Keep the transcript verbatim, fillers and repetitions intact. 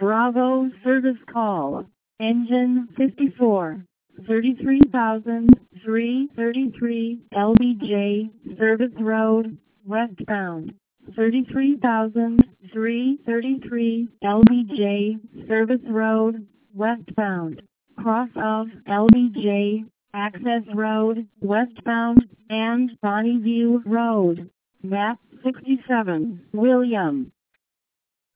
Bravo service call. Engine fifty-four. thirty-three thousand three hundred thirty-three L B J, Service Road, westbound. thirty-three thousand three hundred thirty-three L B J, Service Road, westbound. Cross of L B J, Access Road, westbound, and Bonneview Road. Map sixty-seven, William.